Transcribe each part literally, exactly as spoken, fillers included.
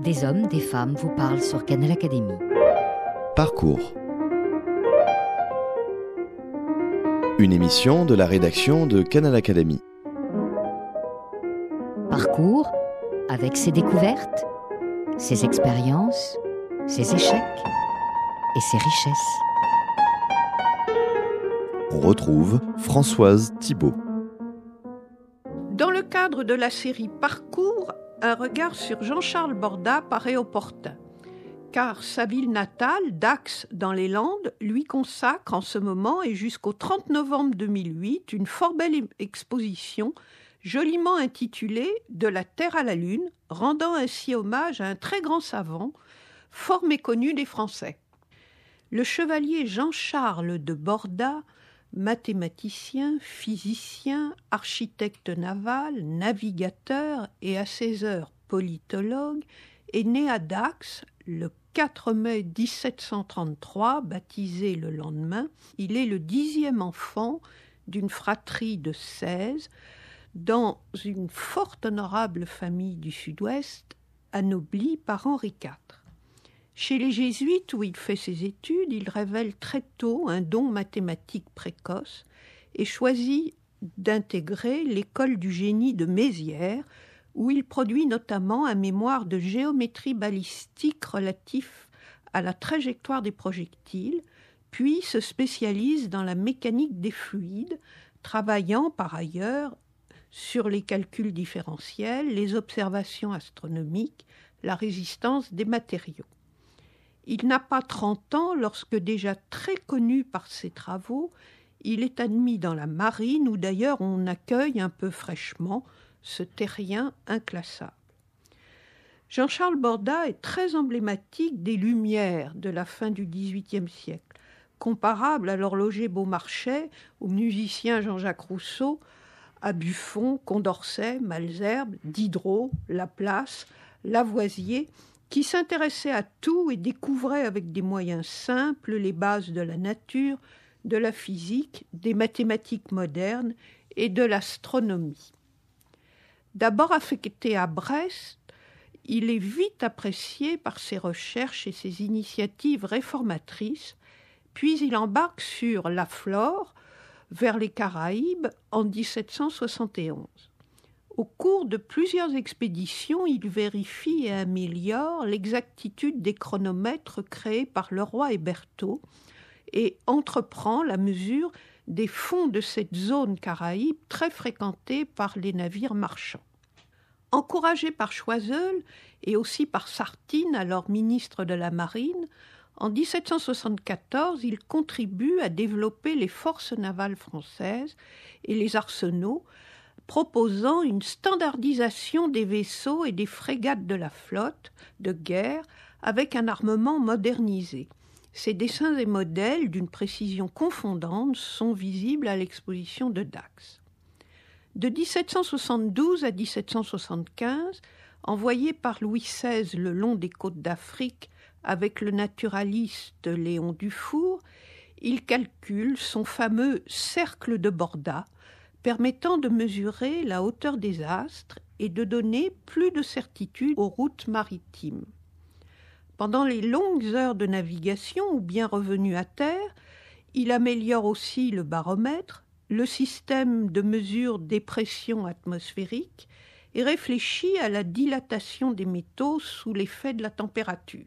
Des hommes, des femmes vous parlent sur Canal Académie. Parcours. Une émission de la rédaction de Canal Académie. Parcours avec ses découvertes, ses expériences, ses échecs et ses richesses. On retrouve Françoise Thibault. Dans le cadre de la série Parcours, un regard sur Jean-Charles Borda paraît opportun, car sa ville natale, Dax dans les Landes, lui consacre en ce moment et jusqu'au trente novembre deux mille huit une fort belle exposition joliment intitulée « De la Terre à la Lune », rendant ainsi hommage à un très grand savant, fort méconnu des Français. Le chevalier Jean-Charles de Borda, mathématicien, physicien, architecte naval, navigateur et à ses heures politologue, est né à Dax le quatre mai dix-sept cent trente-trois, baptisé le lendemain. Il est le dixième enfant d'une fratrie de seize, dans une fort honorable famille du Sud-Ouest, anoblie par Henri quatre. Chez les Jésuites, où il fait ses études, il révèle très tôt un don mathématique précoce et choisit d'intégrer l'école du génie de Mézières, où il produit notamment un mémoire de géométrie balistique relatif à la trajectoire des projectiles, puis se spécialise dans la mécanique des fluides, travaillant par ailleurs sur les calculs différentiels, les observations astronomiques, la résistance des matériaux. Il n'a pas trente ans lorsque, déjà très connu par ses travaux, il est admis dans la marine où d'ailleurs on accueille un peu fraîchement ce terrien inclassable. Jean-Charles Borda est très emblématique des Lumières de la fin du dix-huitième siècle, comparable à l'horloger Beaumarchais, au musicien Jean-Jacques Rousseau, à Buffon, Condorcet, Malesherbes, Diderot, Laplace, Lavoisier, qui s'intéressait à tout et découvrait avec des moyens simples les bases de la nature, de la physique, des mathématiques modernes et de l'astronomie. D'abord affecté à Brest, il est vite apprécié par ses recherches et ses initiatives réformatrices, puis il embarque sur la Flore vers les Caraïbes en dix-sept cent soixante et onze. Au cours de plusieurs expéditions, il vérifie et améliore l'exactitude des chronomètres créés par Leroy et Berthold et entreprend la mesure des fonds de cette zone caraïbe très fréquentée par les navires marchands. Encouragé par Choiseul et aussi par Sartine, alors ministre de la Marine, en dix-sept cent soixante-quatorze, il contribue à développer les forces navales françaises et les arsenaux, proposant une standardisation des vaisseaux et des frégates de la flotte de guerre avec un armement modernisé. Ces dessins et modèles, d'une précision confondante, sont visibles à l'exposition de Dax. De dix-sept cent soixante-douze à dix-sept cent soixante-quinze, envoyé par Louis seize le long des côtes d'Afrique avec le naturaliste Léon Dufour, il calcule son fameux cercle de Borda, permettant de mesurer la hauteur des astres et de donner plus de certitude aux routes maritimes. Pendant les longues heures de navigation ou bien revenu à terre, il améliore aussi le baromètre, le système de mesure des pressions atmosphériques et réfléchit à la dilatation des métaux sous l'effet de la température.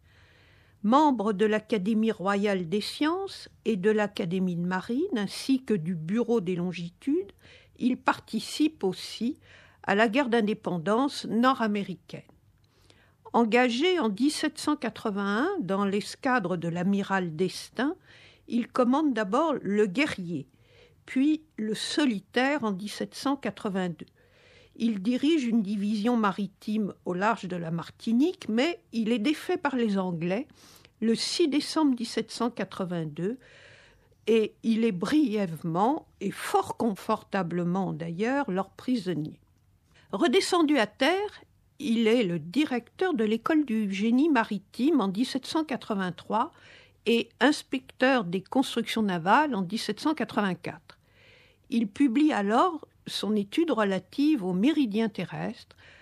Membre de l'Académie royale des sciences et de l'Académie de marine, ainsi que du Bureau des longitudes, il participe aussi à la guerre d'indépendance nord-américaine. Engagé en dix-sept cent quatre-vingt-un dans l'escadre de l'amiral d'Estaing, il commande d'abord le Guerrier, puis le Solitaire en dix-sept cent quatre-vingt-deux. Il dirige une division maritime au large de la Martinique, mais il est défait par les Anglais le six décembre dix-sept cent quatre-vingt-deux et il est brièvement et fort confortablement d'ailleurs leur prisonnier. Redescendu à terre, il est le directeur de l'école du génie maritime en dix-sept cent quatre-vingt-trois et inspecteur des constructions navales en dix-sept cent quatre-vingt-quatre. Il publie alors son étude relative aux méridiens terrestres,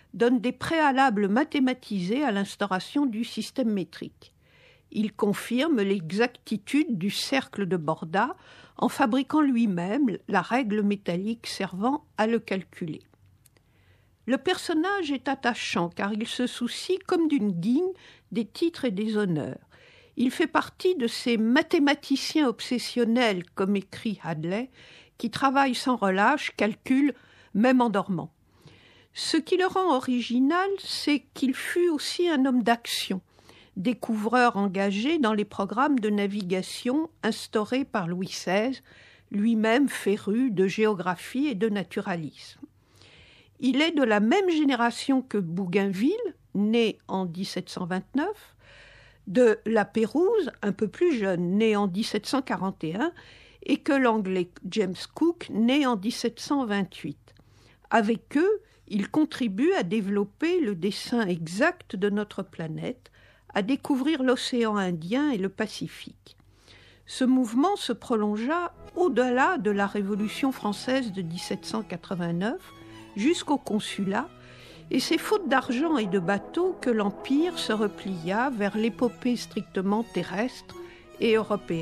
donne des préalables mathématisés à l'instauration du système métrique. Il confirme l'exactitude du cercle de Borda en fabriquant lui-même la règle métallique servant à le calculer. Le personnage est attachant car il se soucie comme d'une guigne des titres et des honneurs. Il fait partie de ces mathématiciens obsessionnels, comme écrit Hadley, qui travaillent sans relâche, calculent, même en dormant. Ce qui le rend original, c'est qu'il fut aussi un homme d'action, découvreur engagé dans les programmes de navigation instaurés par Louis seize, lui-même féru de géographie et de naturalisme. Il est de la même génération que Bougainville, né en dix-sept cent vingt-neuf, de La Pérouse, un peu plus jeune, né en dix-sept cent quarante et un, et que l'anglais James Cook, né en dix-sept cent vingt-huit. Avec eux, il contribue à développer le dessin exact de notre planète, à découvrir l'océan Indien et le Pacifique. Ce mouvement se prolongea au-delà de la Révolution française de dix-sept cent quatre-vingt-neuf jusqu'au Consulat, et c'est faute d'argent et de bateaux que l'Empire se replia vers l'épopée strictement terrestre et européenne.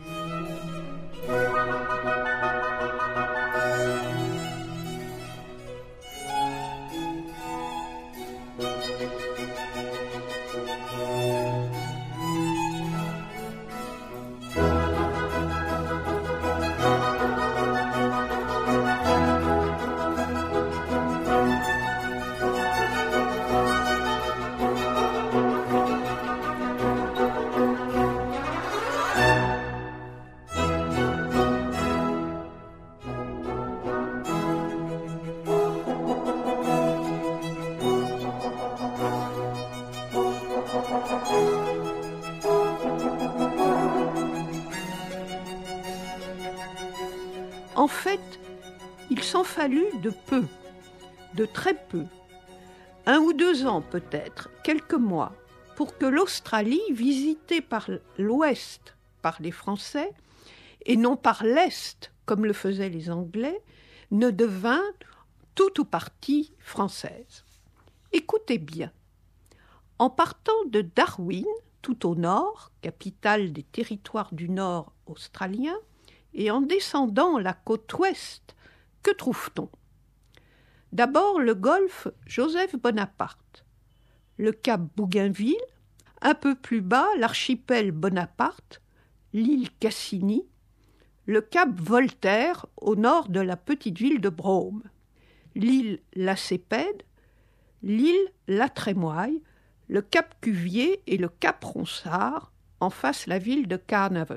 En fait, il s'en fallut de peu, de très peu, un ou deux ans peut-être, quelques mois, pour que l'Australie, visitée par l'Ouest par les Français, et non par l'Est, comme le faisaient les Anglais, ne devint tout ou partie française. Écoutez bien. En partant de Darwin, tout au nord, capitale des territoires du Nord australiens, et en descendant la côte ouest, que trouve-t-on ? D'abord le golfe Joseph Bonaparte, le cap Bougainville, un peu plus bas l'archipel Bonaparte, l'île Cassini, le cap Voltaire au nord de la petite ville de Brome, l'île Lacépède, l'île La Trémoille, le cap Cuvier et le cap Ronsard, en face la ville de Carnarvon.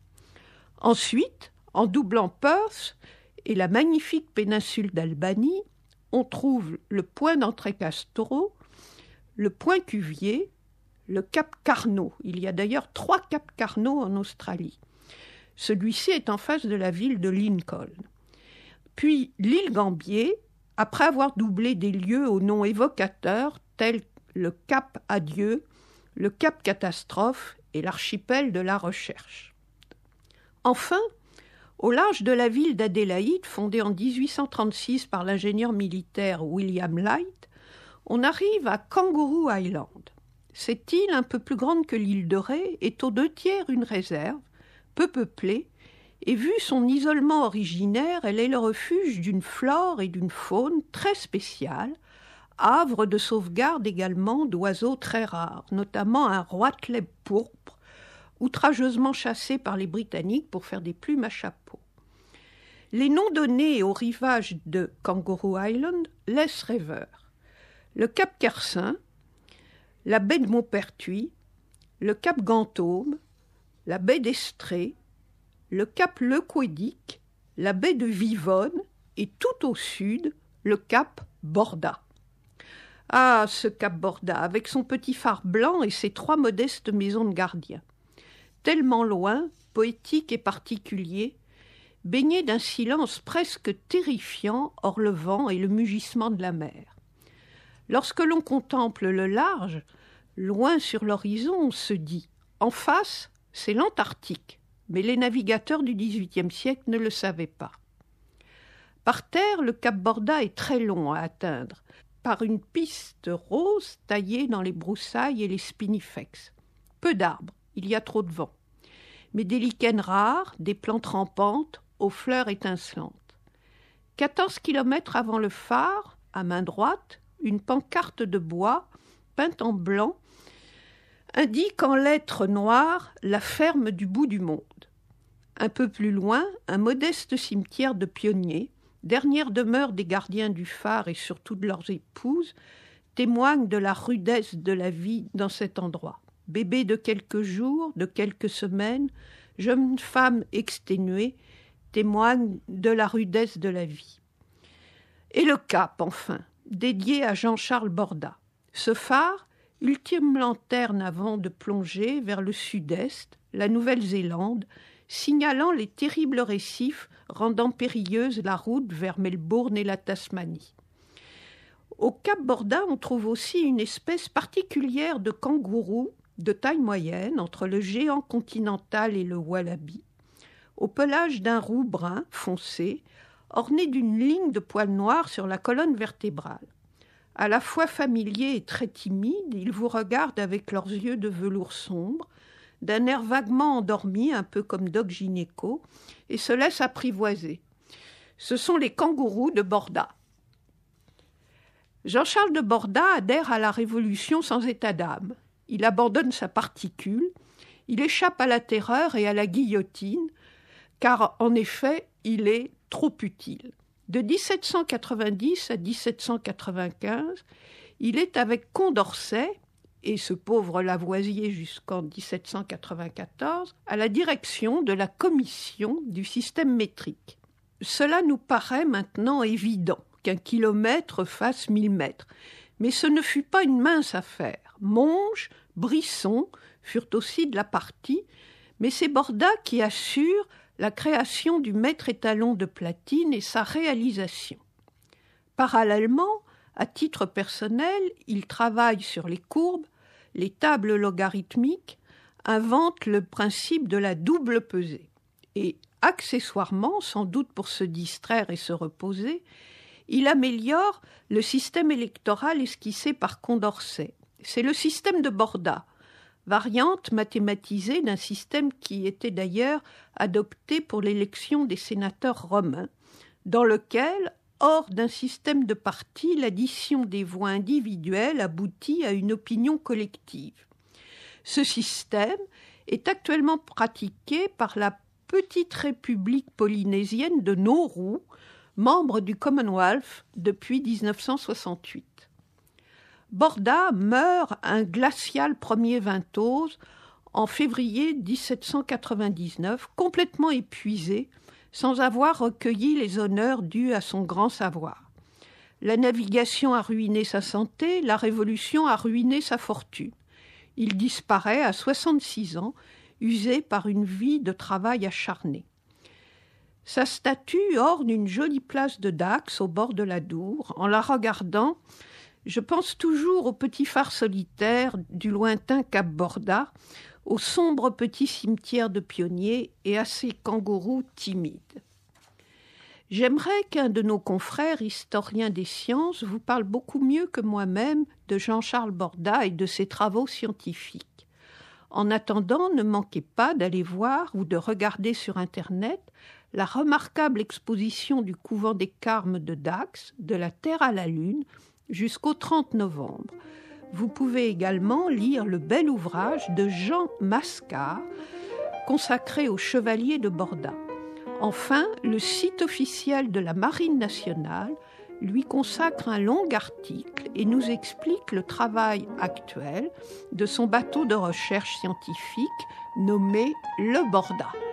Ensuite, en doublant Perth et la magnifique péninsule d'Albanie, on trouve le point d'Entrecasteaux, le point Cuvier, le cap Carnot. Il y a d'ailleurs trois caps Carnot en Australie. Celui-ci est en face de la ville de Lincoln. Puis l'île Gambier, après avoir doublé des lieux aux noms évocateurs tels le cap Adieu, le cap Catastrophe et l'archipel de la Recherche. Enfin, au large de la ville d'Adélaïde, fondée en dix-huit cent trente-six par l'ingénieur militaire William Light, on arrive à Kangaroo Island. Cette île, un peu plus grande que l'île de Ré, est aux deux tiers une réserve, peu peuplée, et vu son isolement originaire, elle est le refuge d'une flore et d'une faune très spéciales, havre de sauvegarde également d'oiseaux très rares, notamment un roitelet pourpre, outrageusement chassé par les Britanniques pour faire des plumes à chapeau. Les noms donnés au rivage de Kangaroo Island laissent rêveur. Le cap Kersin, la baie de Maupertuis, le cap Gantôme, la baie d'Estrée, le cap Lequédic, la baie de Vivonne et tout au sud, le cap Borda. Ah, ce cap Borda, avec son petit phare blanc et ses trois modestes maisons de gardiens. Tellement loin, poétique et particulier, baigné d'un silence presque terrifiant hors le vent et le mugissement de la mer. Lorsque l'on contemple le large, loin sur l'horizon, on se dit « En face, c'est l'Antarctique », mais les navigateurs du dix-huitième siècle ne le savaient pas. Par terre, le cap Borda est très long à atteindre, par une piste rose taillée dans les broussailles et les spinifex. Peu d'arbres, il y a trop de vent. Mais des lichens rares, des plantes rampantes, aux fleurs étincelantes. quatorze kilomètres avant le phare, à main droite, une pancarte de bois, peinte en blanc, indique en lettres noires la ferme du bout du monde. Un peu plus loin, un modeste cimetière de pionniers, dernière demeure des gardiens du phare et surtout de leurs épouses, témoigne de la rudesse de la vie dans cet endroit. Bébé de quelques jours, de quelques semaines, jeune femme exténuée, témoigne de la rudesse de la vie. Et le Cap, enfin, dédié à Jean-Charles Borda. Ce phare, ultime lanterne avant de plonger vers le sud-est, la Nouvelle-Zélande, signalant les terribles récifs rendant périlleuse la route vers Melbourne et la Tasmanie. Au Cap Borda, on trouve aussi une espèce particulière de kangourou de taille moyenne entre le géant continental et le wallaby, au pelage d'un roux brun foncé, orné d'une ligne de poils noirs sur la colonne vertébrale. À la fois familiers et très timides, ils vous regardent avec leurs yeux de velours sombre, d'un air vaguement endormi, un peu comme Doc Gynéco, et se laissent apprivoiser. Ce sont les kangourous de Borda. Jean-Charles de Borda adhère à la Révolution sans état d'âme. Il abandonne sa particule, il échappe à la terreur et à la guillotine, car en effet, il est trop utile. De dix-sept cent quatre-vingt-dix à dix-sept cent quatre-vingt-quinze, il est avec Condorcet, et ce pauvre Lavoisier jusqu'en dix-sept cent quatre-vingt-quatorze, à la direction de la commission du système métrique. Cela nous paraît maintenant évident, qu'un kilomètre fasse mille mètres, mais ce ne fut pas une mince affaire. Monge, Brisson furent aussi de la partie, mais c'est Borda qui assure la création du mètre étalon de platine et sa réalisation. Parallèlement, à titre personnel, il travaille sur les courbes, les tables logarithmiques, invente le principe de la double pesée. Et accessoirement, sans doute pour se distraire et se reposer, il améliore le système électoral esquissé par Condorcet. C'est le système de Borda, variante mathématisée d'un système qui était d'ailleurs adopté pour l'élection des sénateurs romains, dans lequel, hors d'un système de partis, l'addition des voix individuelles aboutit à une opinion collective. Ce système est actuellement pratiqué par la petite république polynésienne de Nauru, membre du Commonwealth depuis dix-neuf cent soixante-huit. Borda meurt un glacial premier Ventose en février dix-sept cent quatre-vingt-dix-neuf, complètement épuisé, sans avoir recueilli les honneurs dus à son grand savoir. La navigation a ruiné sa santé, la Révolution a ruiné sa fortune. Il disparaît à soixante-six ans, usé par une vie de travail acharné. Sa statue orne une jolie place de Dax au bord de la Dour. En la regardant, je pense toujours au petit phare solitaire du lointain Cap Borda, au sombre petit cimetière de pionniers et à ces kangourous timides. J'aimerais qu'un de nos confrères historiens des sciences vous parle beaucoup mieux que moi-même de Jean-Charles Borda et de ses travaux scientifiques. En attendant, ne manquez pas d'aller voir ou de regarder sur Internet la remarquable exposition du couvent des Carmes de Dax, de la Terre à la Lune, jusqu'au trente novembre. Vous pouvez également lire le bel ouvrage de Jean Mascard, consacré aux chevaliers de Borda. Enfin, le site officiel de la Marine nationale lui consacre un long article et nous explique le travail actuel de son bateau de recherche scientifique nommé le Borda.